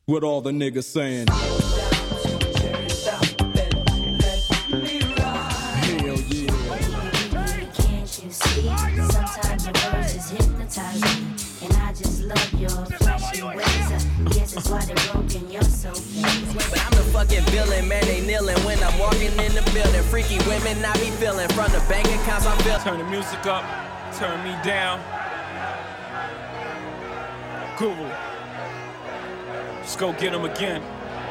What all the niggas saying? Sometimes your words just hypnotize me, and I just love your flashy ways. Guess it's why they're broken, you're so fake. But I'm the fucking villain, man, they kneeling when I'm walking in the building. Freaky women I be feeling from the bank accounts I'm feeling. Turn the music up, turn me down. Google, let's go get them again.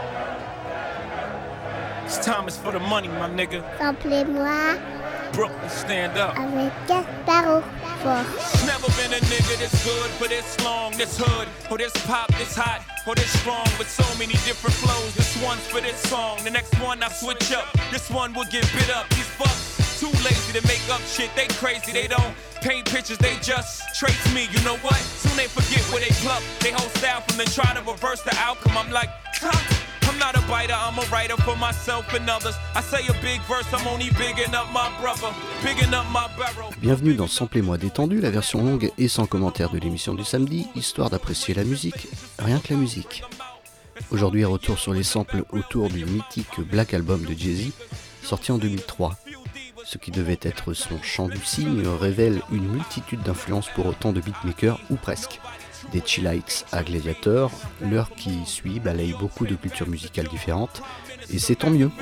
This time is for the money, my nigga. Samplez-moi Brooklyn, stand up. avec Gasparo Fort. Never been a nigga this good for this long, this hood, or this pop, this hot, or this strong, with so many different flows. This one's for this song, the next one I switch up. This one will get bit up. These fucks too lazy to make up shit. They crazy, they don't paint pictures, they just trace me. You know what? Soon they forget where they pluck. They whole style from the try to reverse the outcome. I'm like, I'm not a biter, I'm a writer for myself and others. I say a big verse, I'm only bigging up my brother, bigging up my barrel. Bienvenue dans Samplez-moi détendu, la version longue et sans commentaire de l'émission du samedi, histoire d'apprécier la musique, rien que la musique. Aujourd'hui, retour sur les samples autour du mythique Black Album de Jay-Z, sorti en 2003. Ce qui devait être son chant du cygne révèle une multitude d'influences pour autant de beatmakers, ou presque. Des Chill-Lights à Gladiator, l'heure qui suit balaye beaucoup de cultures musicales différentes, et c'est tant mieux.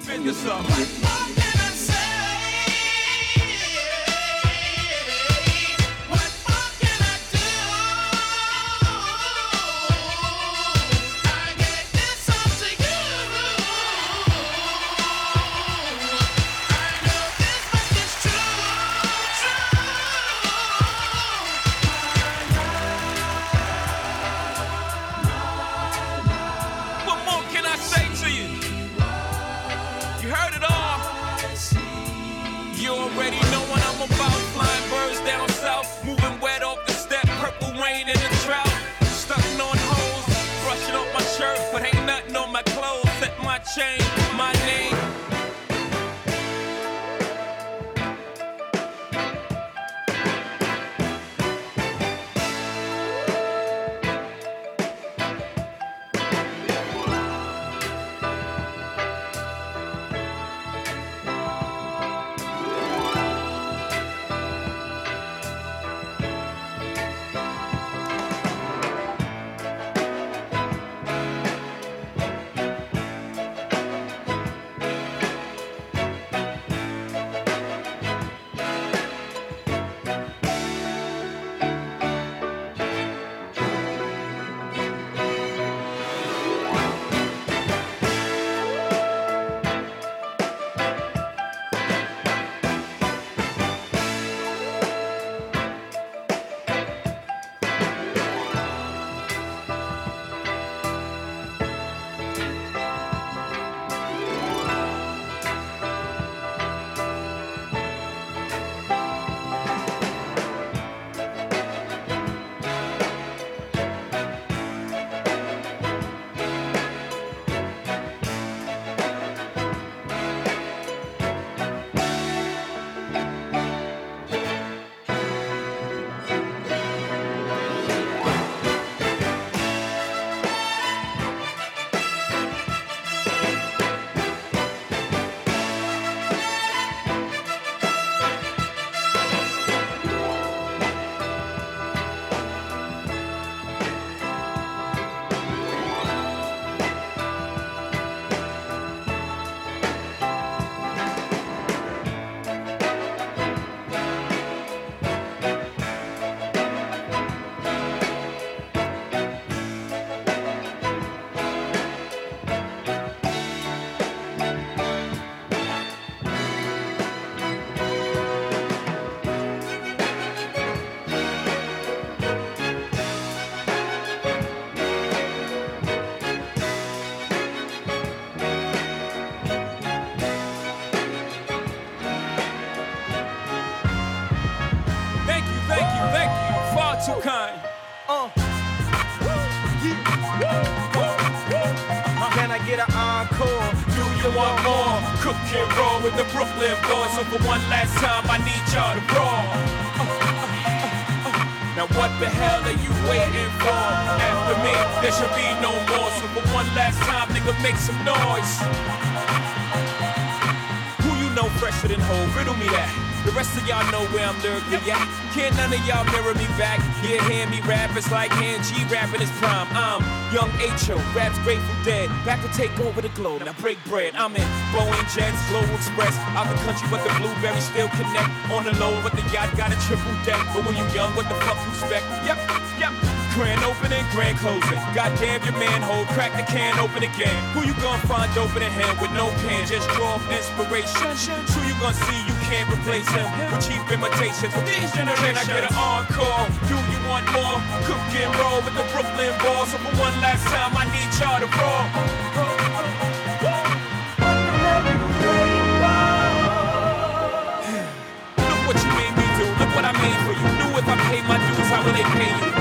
Change my name. Too kind. Can I get an encore? Do you want more? Cook and roll with the Brooklyn boys. So for one last time, I need y'all to roll. Now what the hell are you waiting for? After me, there should be no more. So for one last time, nigga, make some noise. Who you know fresher than Hov? Riddle me that. The rest of y'all know where I'm lyrically at. Can't none of y'all mirror me back. Yeah, hear me rap, it's like hand G rapping his prime. I'm Young H.O., raps Grateful Dead. Back to take over the globe, now break bread. I'm in Boeing Jets, Global Express. Out the country, but the blueberries still connect. On the low, but the yacht got a triple deck. But when you young, what the fuck you expect? Yep. Grand opening, grand closing. Goddamn your manhole, crack the can open again. Who you gonna find open in hand with no pen? Just draw off inspiration. Who you gonna see you can't replace him with cheap imitations? With these generations, can I get an encore? Do you want more? Cook and roll with the Brooklyn balls. So for one last time, I need y'all to roll. Look what you made me do. Look what I made for you. Knew if I paid my dues, how will they pay you?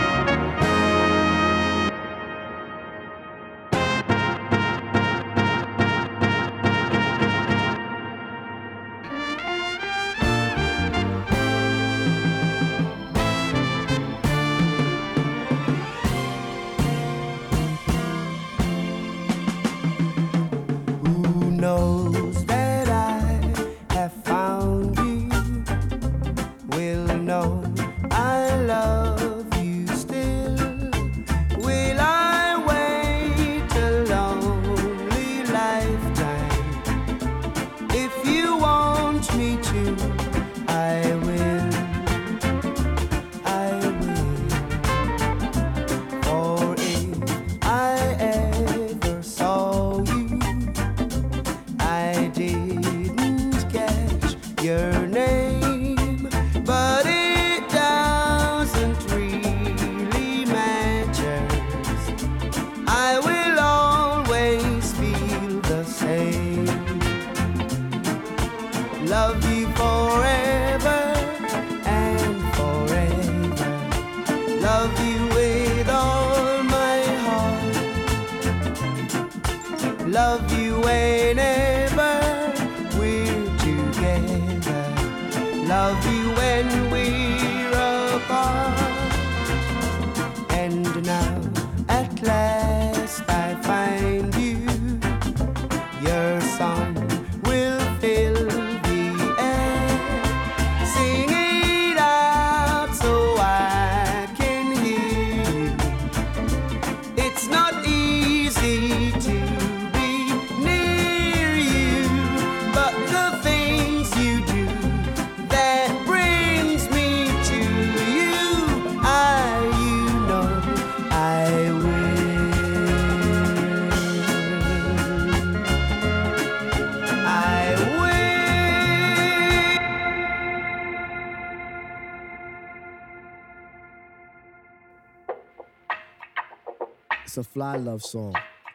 A fly love song.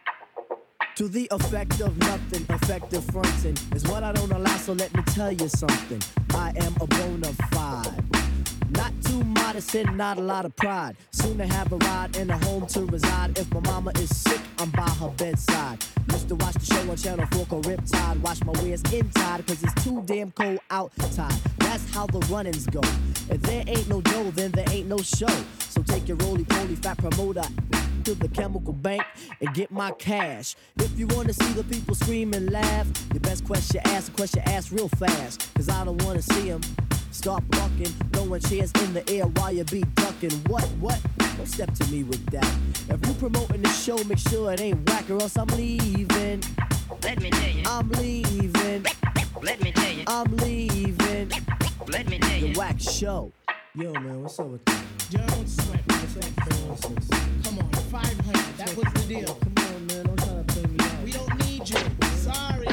To the effect of nothing, effective fronting is what I don't allow, so let me tell you something. I am a bona fide. Not too modest and not a lot of pride. Soon to have a ride and a home to reside. If my mama is sick, I'm by her bedside. Used to watch the show on Channel 4 called Riptide. Watch my wares inside, cause it's too damn cold outside. That's how the run-ins go. If there ain't no dough, then there ain't no show. So take your roly-poly fat promoter to the chemical bank and get my cash. If you wanna see the people scream and laugh, your best question ask real fast. Cause I don't wanna see them start bucking, throwing chairs in the air while you be ducking. What? Don't step to me with that. If you promoting the show, make sure it ain't whack or else I'm leaving. Let me tell you. I'm leaving. Let me tell you. I'm leaving. Let me tell you. The whack show. Yo, man, what's up with that? Don't sweat, man. Come on, 500. That was the deal. Come on, man. Don't try to play me out. We don't need you. Sorry.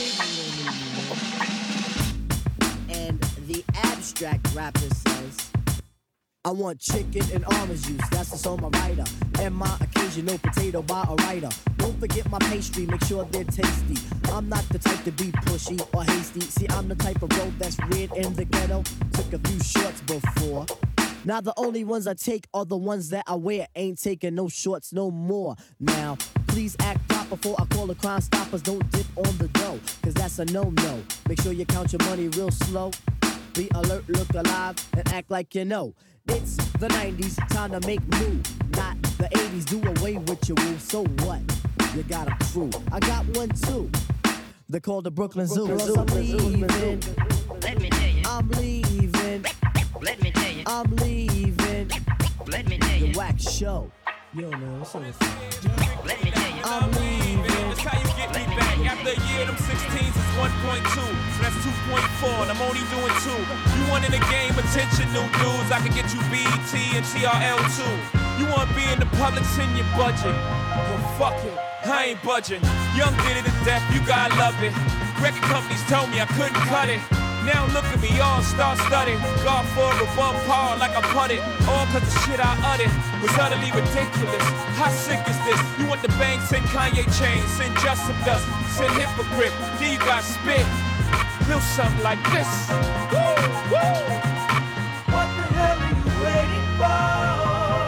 And the abstract rapper says, I want chicken and orange juice, that's the song my writer. And my occasional potato by a writer. Don't forget my pastry, make sure they're tasty. I'm not the type to be pushy or hasty. See, I'm the type of bro that's weird in the ghetto. Took a few shorts before. Now the only ones I take are the ones that I wear. Ain't taking no shorts no more. Now, please act proper before I call the Crime Stoppers. Don't dip on the dough, cause that's a no-no. Make sure you count your money real slow. Be alert, look alive, and act like you know. It's the 90s, time to make new. Not the 80s, do away with your rules. So what? You got a crew. I got one too. They're called the Brooklyn Zoo. I'm leaving. Let me tell you. I'm leaving. Let me tell you. I'm leaving. Let me tell you. The wax show. Yo, man, what's up with Let me tell you. I'm leaving. That's how you get me back. After a year, them 16s is 1.2. So that's 2.4, and I'm only doing 2. You want in the game, attention, new dudes. I can get you BET and TRL too. You want to be in the public, send your budget. Well, fuck it, I ain't budging. Young did it to death, you gotta love it. Record companies told me I couldn't cut it. Now look at me, all star-studded. God for above par like I putted. All cause the shit I uttered was utterly ridiculous. How sick is this? You want the bang, send Kanye chains, send Justin Dust, send Hypocrite. Yeah, you got spit. Feel something like this. Woo, woo. What the hell are you waiting for?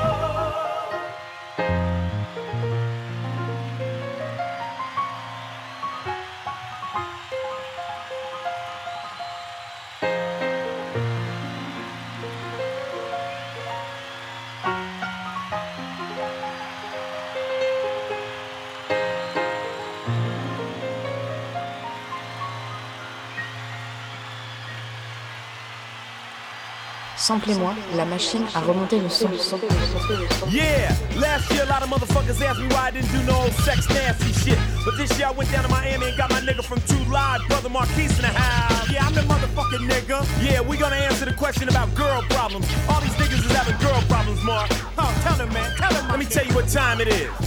Samplez-moi, la machine a remonté le son. Yeah, last year a lot of motherfuckers asked me why I didn't do no old sex nasty shit. But this year I went down to Miami and got my nigga from 2 Live, Brother Marquise in the house. Yeah, I'm the motherfucking nigga. Yeah, we gonna answer the question about girl problems. All these niggas is having girl problems, Mark. Oh, tell him, man, tell him. Let me tell you what time it is.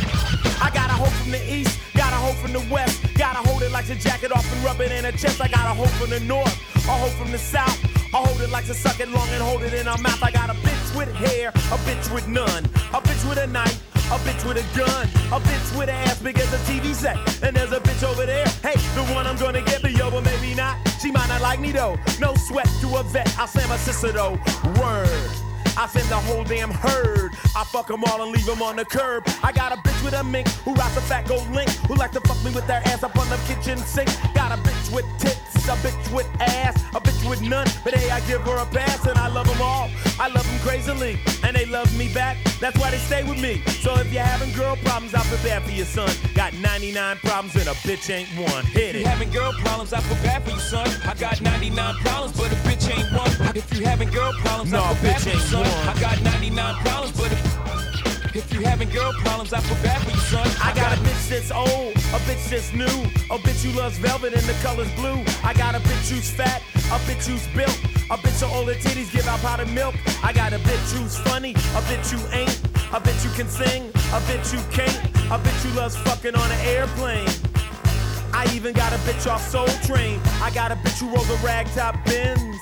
I got a hoe from the east, got a hoe from the west. Gotta hold it like a jacket off and rub it in her chest. I got a hoe from the north, a hoe from the south. I hold it like to suck it long and hold it in her mouth. I got a bitch with hair, a bitch with none, a bitch with a knife, a bitch with a gun, a bitch with an ass big as a TV set. And there's a bitch over there, hey, the one I'm gonna get me over, maybe not. She might not like me though, no sweat to a vet. I'll send my sister though, word. I send the whole damn herd. I fuck them all and leave them on the curb. I got a bitch with a mink who rocks a fat gold link, who like to fuck me with their ass up on the kitchen sink. Got a bitch with tits, a bitch with ass, a bitch with none, but hey, I give her a pass and I love them all. I love them crazily, and they love me back. That's why they stay with me. So if you're having girl problems, I feel bad for your son. Got 99 problems and a bitch ain't one. Hit it. If you having girl problems, I feel bad for you, son. I got 99 problems, but a bitch ain't one. If you having girl problems, I feel bad for you, son. I got 99 problems, but if you having girl problems, I feel bad for you, son. I got a bitch that's old, a bitch that's new, a bitch who loves velvet and the color's blue. I got a bitch who's fat, a bitch who's built, a bitch with all her titties give out powdered milk. I got a bitch who's funny, a bitch who ain't, a bitch who can sing, a bitch who can't, a bitch who loves fucking on an airplane. I even got a bitch off Soul Train. I got a bitch who rolls a ragtop Benz,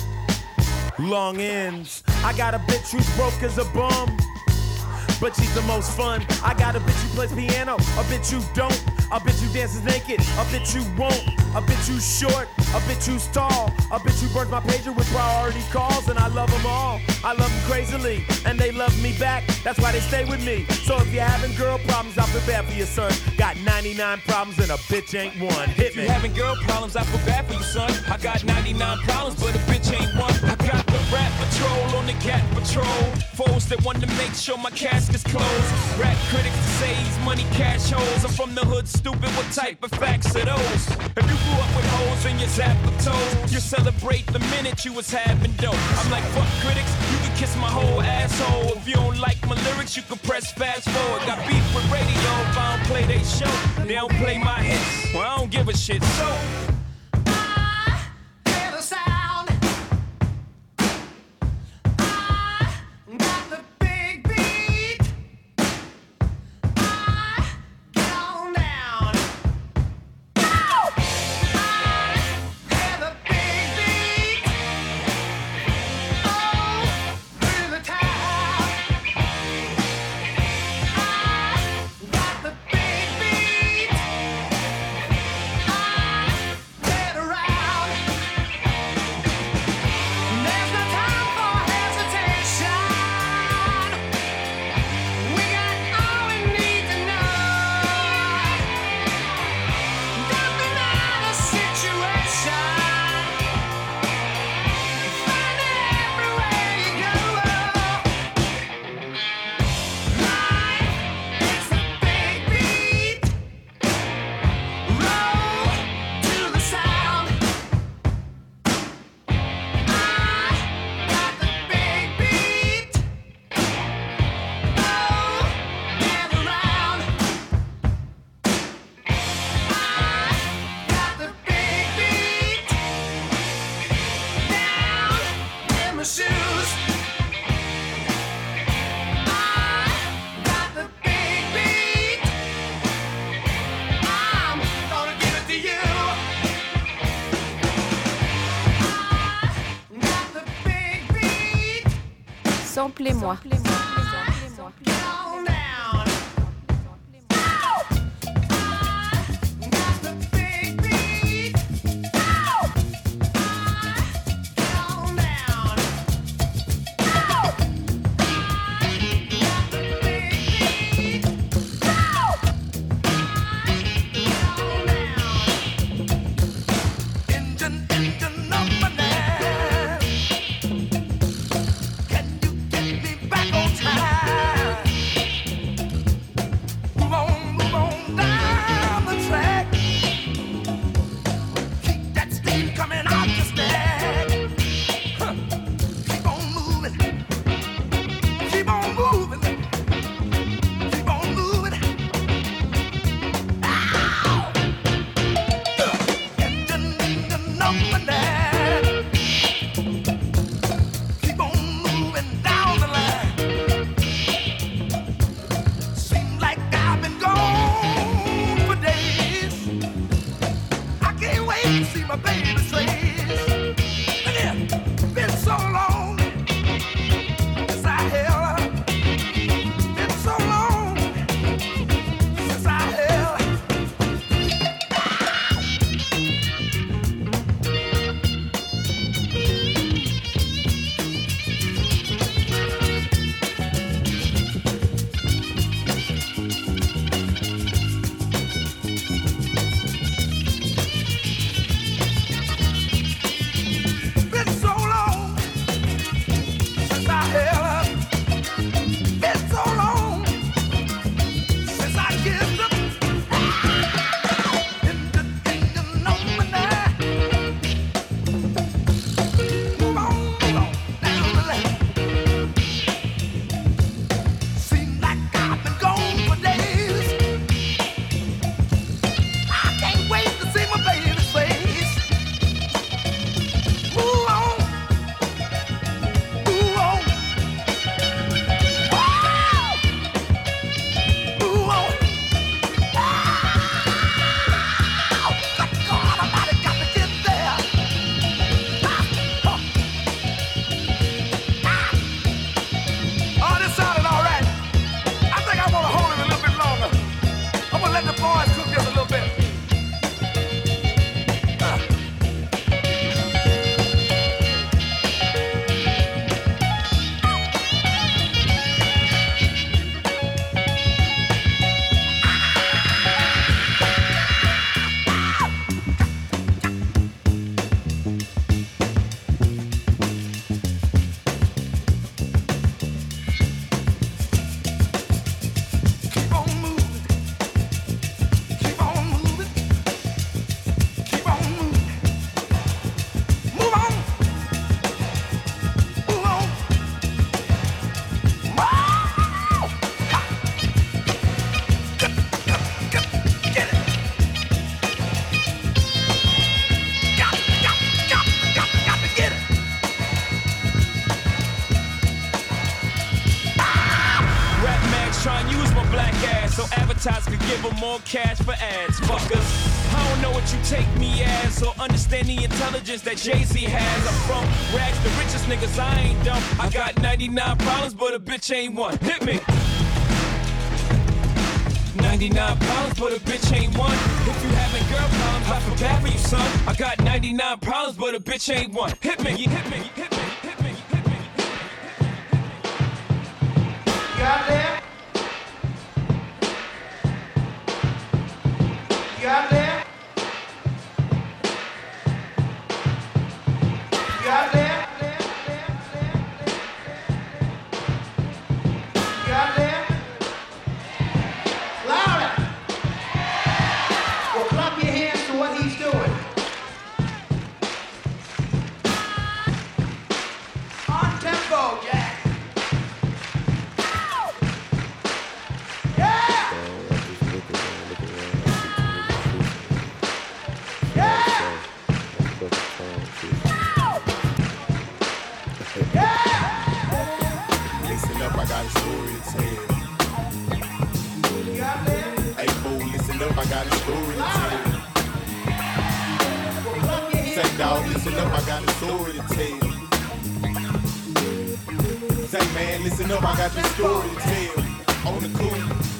long ends. I got a bitch who's broke as a bum, but she's the most fun. I got a bitch who plays piano, a bitch who don't, a bitch who dances naked, a bitch who won't, a bitch who's short, a bitch who's tall, a bitch who burns my pager with priority calls, and I love them all. I love them crazily, and they love me back. That's why they stay with me. So if you're having girl problems, I feel bad for your son. Got 99 problems and a bitch ain't one. Hit me. If you having girl problems, I feel bad for you, son. I got 99 problems, but a bitch ain't one. I got the rap patrol on the cat patrol. Foes that want to make sure my casket's closed. Rap critics to say he's money cash holes. I'm from the hood, stupid. What type of facts are those? If you grew up with hoes in your zap of toes, you celebrate the minute you was having dope. I'm like, fuck critics, you can kiss my whole asshole. If you don't like my lyrics, you can press fast forward. Got beef with radio if I don't play they show. They don't play my hits, well I don't give a shit. So Samplez-moi. More cash for ads, fuckers. I don't know what you take me as or understand the intelligence that Jay-Z has. I'm from rags, the richest niggas, I ain't dumb. I got 99 problems, but a bitch ain't one. Hit me. 99 problems, but a bitch ain't one. If you having girl problems, I feel bad for you, son. I got 99 problems, but a bitch ain't one. Hit me, you hit me, you hit me, you hit me, you hit me. You out there? You out there? You out there? You out there? Louder! Well, clap your hands to what he's doing. On tempo, Jack. I got a story to tell. Hey, fool, listen up, I got a story to tell. Say, dog, listen up, I got a story to tell. Say, man, listen listen up, I got this story to tell. On the cool.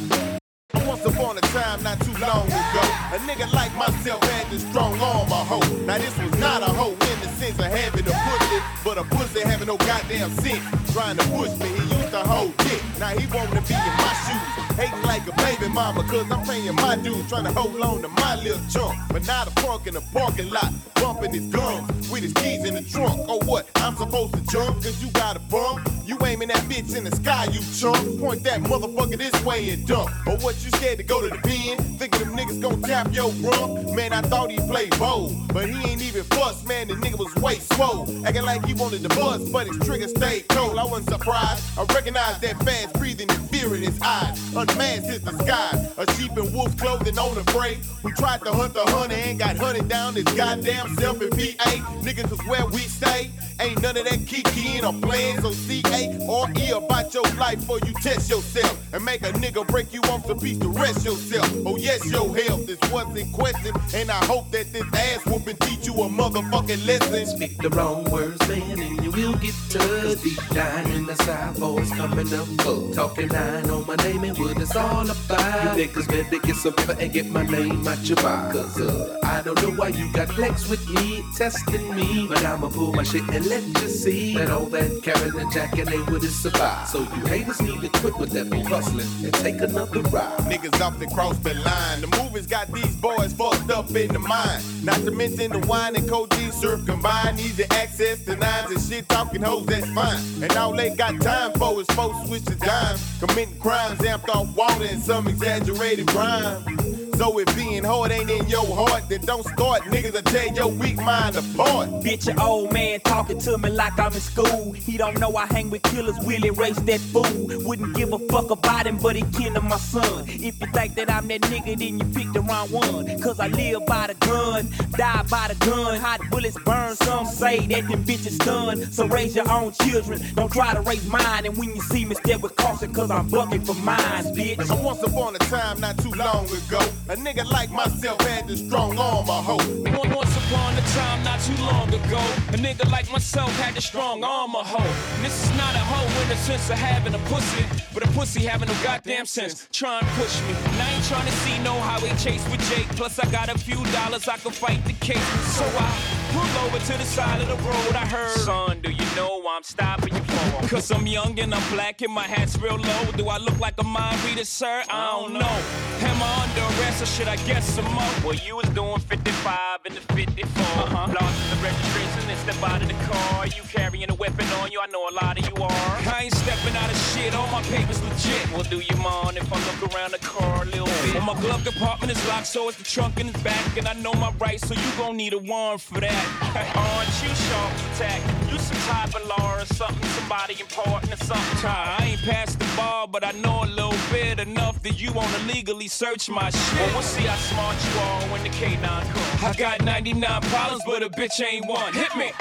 Once upon a time, not too long ago, a nigga like myself had this strong arm, a hoe. Now this was not a hoe in the sense of having a pussy, but a pussy having no goddamn sense. Trying to push me, he used to hold dick. Now he wanna be in my shoes, hating like a baby mama, cause I'm paying my dues, trying to hold on to my little chunk. But now the punk in the parking lot, bumping his gums with his keys in the trunk. Oh what, I'm supposed to jump cause you got a bump? You aiming that bitch in the sky, you chump. Point that motherfucker this way and dump. Or what, you scared to go to the pen? Thinking them niggas gon' tap your rump? Man, I thought he played bold, but he ain't even bust, man, the nigga was way swole. Acting like he wanted to bust, but his trigger stayed cold. I wasn't surprised, I recognized that fast breathing and fear in his eyes. Unmasked his disguise, a sheep in wolf's clothing on the prey, who tried to hunt the hunter and got hunted down his goddamn self in PA. Niggas is where we stay, ain't none of that kikiing or playing, so C-A-R-E about your life before you test yourself and make a nigga break you off the piece to rest yourself. Oh yes, your health is what's in question, and I hope that this ass whooping teach you a motherfucking lesson. Speak the wrong words, man, and you will get touched. Deep down in the side, voice coming up full. Talking line on my name and what it's all about. You niggas better get some pepper and get my name out your mouth. Cause I don't know why you got flex with me, testing me, but I'ma pull my shit and let you see that all that carrying and jacking ain't what it's about. So you haters need to quit with that bull hustling and take another ride. Niggas off to cross the line. The movies got these boys fucked up in the mind. Not to mention the wine and codeine syrup combined. Easy access to nines and shit talking hoes, that's fine. And all they got time for is folks switch to dime, committing crimes amped off water and some exaggerated rhyme. So if being hard ain't in your heart, then don't start, niggas will tear your weak mind apart. Bitch, your old man talking to me like I'm in school. He don't know I hang with killers, will erase that fool. Wouldn't give a fuck about him, but he killed my son. If you think that I'm that nigga, then you picked the wrong one. Cause I live by the gun, die by the gun. Hot bullets burn, some say that them bitches done. So raise your own children, don't try to raise mine. And when you see me, step with caution, cause I'm bucking for mine, bitch. So once upon a time, not too long ago, a nigga like myself had this strong arm, a hoe. Once upon a time, not too long ago, a nigga like myself had the strong arm, a hoe. And this is not a hoe in the sense of having a pussy, but a pussy having no goddamn sense. Try and push me. And I ain't trying to see no highway chase with Jake. Plus I got a few dollars, I can fight the case. So I pull over to the side of the road. I heard, son, do you know I'm stopping you for? Cause I'm young and I'm black and my hat's real low. Do I look like a mind reader, sir? I don't know. Am I under arrest or should I guess some more? Well, you was doing 55 in the 54. Lost the registration and step out of the car. You carrying a weapon on you, I know a lot of you are. I ain't stepping out of shit, all my papers legit. Well, do you mind if I look around the car a little bit? Well, my glove compartment is locked, so it's the trunk in his back. And I know my rights, so you gon' need a warrant for that. Aren't you sharp attack? You some type of law or something, somebody important or something. I ain't past the bar, but I know a little bit enough that you wanna legally search my shit. Well, we'll see how smart you are when the K9 comes. I got 99 problems, but a bitch ain't one. Hit me.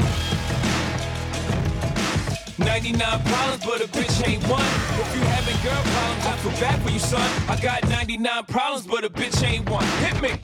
99 problems, but a bitch ain't one. If you having girl problems, I feel bad for you, son. I got 99 problems, but a bitch ain't one. Hit me.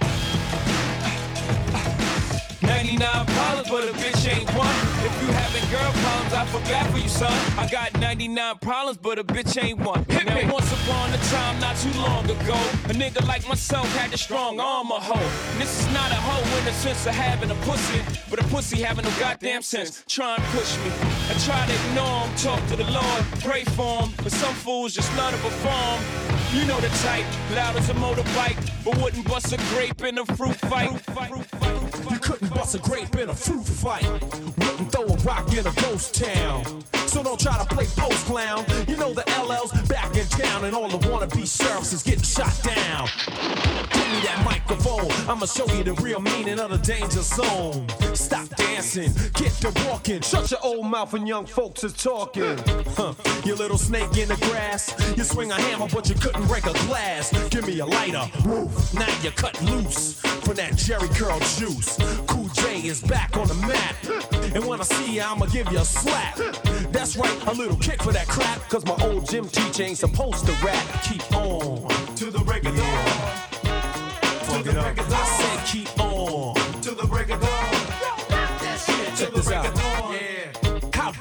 99 problems, but a bitch ain't one. If you having girl problems, I feel bad for you, son. I got 99 problems, but a bitch ain't one. Hit me. Now, once upon a time, not too long ago, a nigga like myself had the strong arm, a hoe. And this is not a hoe in the sense of having a pussy, but a pussy having no goddamn sense. Try and push me. I try to ignore him, talk to the Lord, pray for him, but some fools just love to perform. You know the type, loud as a motorbike, but wouldn't bust a grape in a fruit fight. You couldn't bust a grape in a fruit fight. Wouldn't throw a rock in a ghost town. So don't try to play post clown. You know the LL's back in town and all the wannabe sheriffs is getting shot down. Give me that microphone, I'ma show you the real meaning of the danger zone. Stop dancing, get to walking. Shut your old mouth when young folks is talking. You little snake in the grass. You swing a hammer but you couldn't break a glass. Give me a lighter, woof, now you cut loose from that Jerry curl juice. Cool J is back on the map, and when I see you I'ma give you a slap. That's right, a little kick for that crap, cause my old gym teacher ain't supposed to rap. Keep on to the break of dawn. Fuck it up. I said keep on to the break of dawn. Check this out. Yeah. How dare you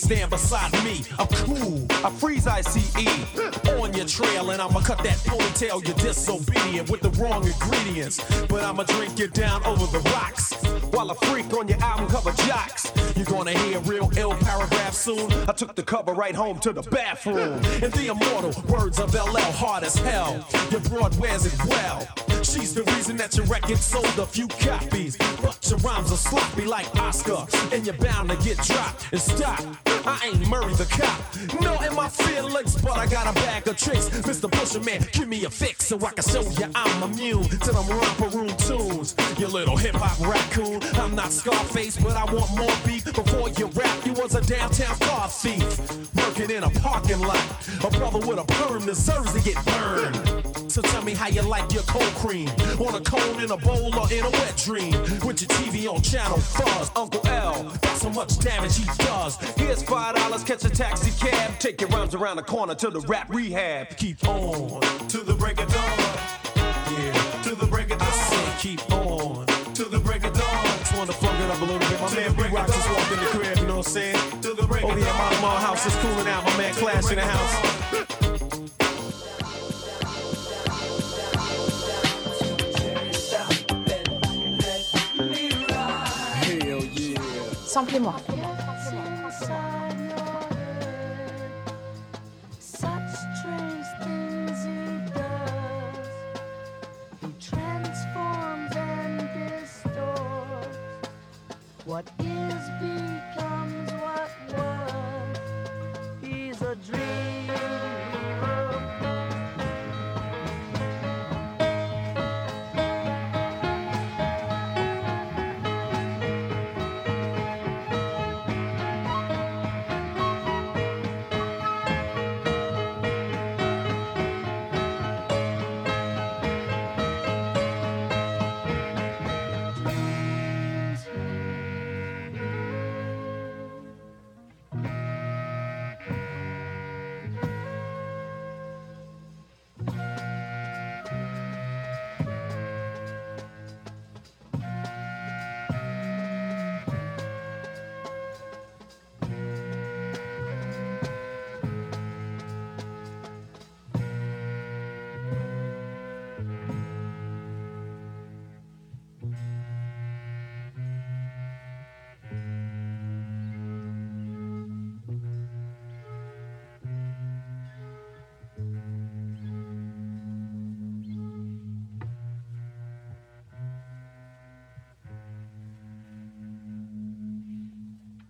stand beside me. I'm cool. I freeze ICE on your trail, and I'ma cut that ponytail. You're disobedient with the wrong ingredients, but I'ma drink you down over the rocks while I freak on your album cover jocks. You're gonna hear real ill paragraph soon. I took the cover right home to the bathroom. And the immortal words of LL, hard as hell. Your broad wears it well. She's the reason that your record sold a few copies, but your rhymes are sloppy like Oscar, and you're bound to get dropped. And stop, I ain't Murray the cop. No in my feelings, but I got a bag of tricks. Mr. Pusher Man, give me a fix so I can show you I'm immune to them romper room tunes. You little hip hop raccoon, I'm not Scarface, but I want more beef. Before you rap, you was a downtown car thief, working in a parking lot. A brother with a perm deserves to get burned. So tell me how you like your cold cream, on a cone, in a bowl, or in a wet dream, with your TV on channel fuzz. Uncle L, that's how much damage he does. Here's $5, catch a taxi cab, take your rhymes around the corner to the rap rehab. Keep on to the break of dawn. Yeah, to the break of dawn. I said keep on to the break of dawn. Just wanted to plug it up a little bit. My man B-Rock just walked in the crib, you know what I'm saying? To the break of dawn. Over here at my house is cooling out. My man Clash in the house. Samplez-moi. What is becoming